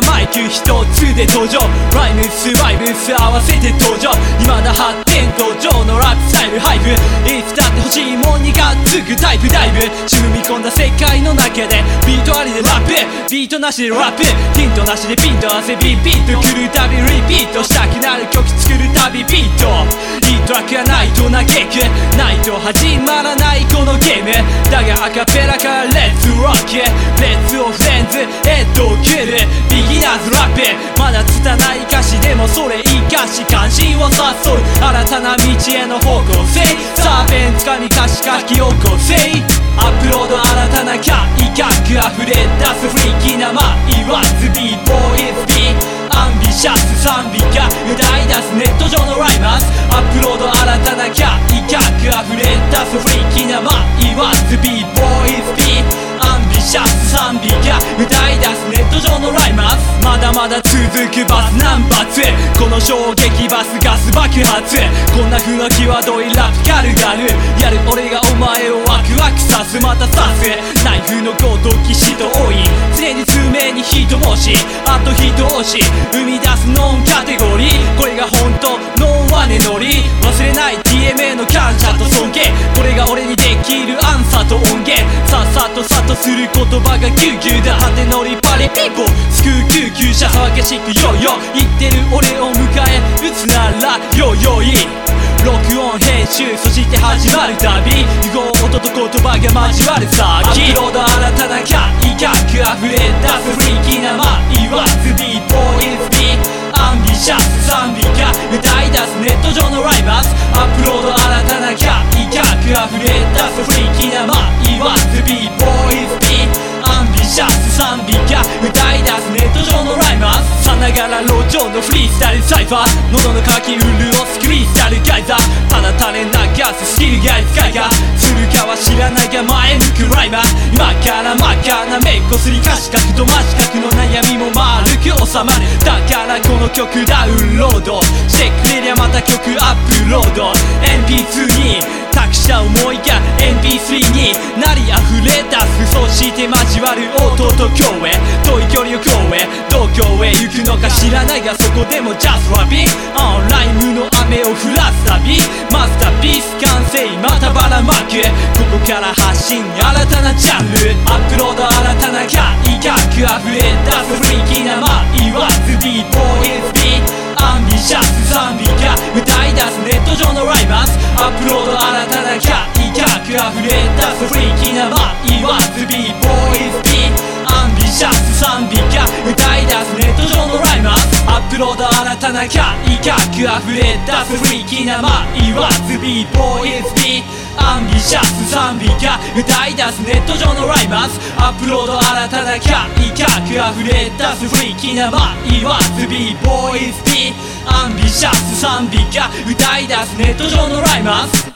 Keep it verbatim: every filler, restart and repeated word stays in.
マイク一つで登場。ライムスバイブス合わせて登場。未だ発展途上のラップスタイルハイブ。いつだって欲しいもんにがっつくタイプダイブ。染み込んだ世界の中でビートありでラップ、ビートなしでラップ、ヒントなしでピンと汗ビビッと来るたびリピートしたくなる曲作るたびビート。いいトラックがないと嘆く、ないと始まらないこのゲーム。だがアカペラからレッツロック、レッツオフレンズヘッドを切るビギナーズラップ。まだ拙い歌詞でもそれ生かし関心を誘う新たな道への方向性。さあペンつかみ歌詞書き起こせ。アップロード新たな改革溢れ出すフリーキーなま言わず B ボーイズ B アンビシャス賛美歌歌い出すネット上のライマーズ。アップロード新たな改革溢れ出すフリーキーなま言わず B ボーイズ B アンビシャス賛美歌歌い出すネット上のライマーズ。まだまだ続くバスナンバーツー、この衝撃バスガス爆発。こんな風な際どいラップカルガルやる俺がお前をワクワクさす。また刺すナイフのごとき人多い、常に爪に人押しあと人押し生み出すノンカテゴリー。これが本当ノンワネノリ忘れない ティーエムエー の感謝と尊敬。これが俺にできるアンサーと音源。さっさとさとする言葉がギュウギュウだ。果て乗りパリピーポー救う救急車騒がしくヨーヨー言ってる俺を迎え撃つならヨーヨーいい。録音編集そして始まる旅、符号音と言葉が交わる先。アップロード新たな改革溢れ出すフリーキーなま言わず B ボーイズ B アンビシャス賛美歌歌い出すネット上のライバーズ。アップロード新たな改革溢れ出すフリーキーなま言わず B ボーイズ B アンビシャス賛美歌歌い出すネット上のライマーズ。さながら路上のフリースタイルサイファー、喉の渇き潤すクリスタルガイザー。ただ垂れ流すスキルが使いがするかは知らないが前向くライマー。今から真っ赤なメイクをすりかし書くと真四角の悩みも丸く収まる。だからこの曲ダウンロードしてくれりゃまた曲アップロード。 エムピーツー に託した思いが エムピースリー になり溢れ出す。そして交わる音と共へ遠い距離をこうへどこへ行くのか知らないがそこでも Just Rapping オンライムの雨を降らす旅。マスターピース完成またばらまくここから発信新たなジャンル。アップロード新たな改革溢れ出すフリーキーなま言わず B ボーイズ B アンビシャス賛美歌歌い出すネット上のライバーズ。アップロード新たな改革溢れ出すフリーキーなま言わず B ボーイズ B アンビシャス賛美歌歌い出すネット上のライバーズ。アップロード新たな改革溢れ出すフリーキーなま言わず B ボーイズ B アンビシャス賛美歌歌い出すネット上のライバーズ。アップロード新たな改革溢れ出すフリーキーなま言わず B ボーイズ B アンビシャス賛美歌歌い出すネット上のライバーズ。